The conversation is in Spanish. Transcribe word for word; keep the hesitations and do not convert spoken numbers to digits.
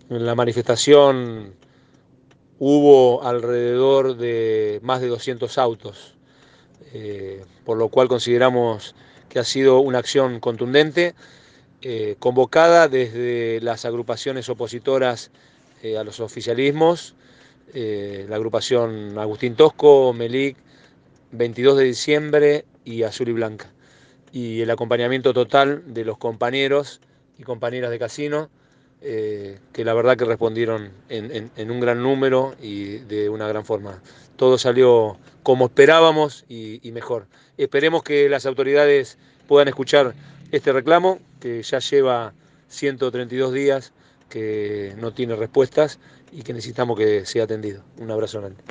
En la manifestación hubo alrededor de más de doscientos autos, eh, por lo cual consideramos que ha sido una acción contundente, eh, convocada desde las agrupaciones opositoras eh, a los oficialismos, eh, la agrupación Agustín Tosco, Melic, veintidós de diciembre y Azul y Blanca, y el acompañamiento total de los compañeros y compañeras de casino, eh, que la verdad que respondieron en, en, en, un gran número y de una gran forma. Todo salió como esperábamos y, y mejor. Esperemos que las autoridades puedan escuchar este reclamo, que ya lleva ciento treinta y dos días, que no tiene respuestas y que necesitamos que sea atendido. Un abrazo grande.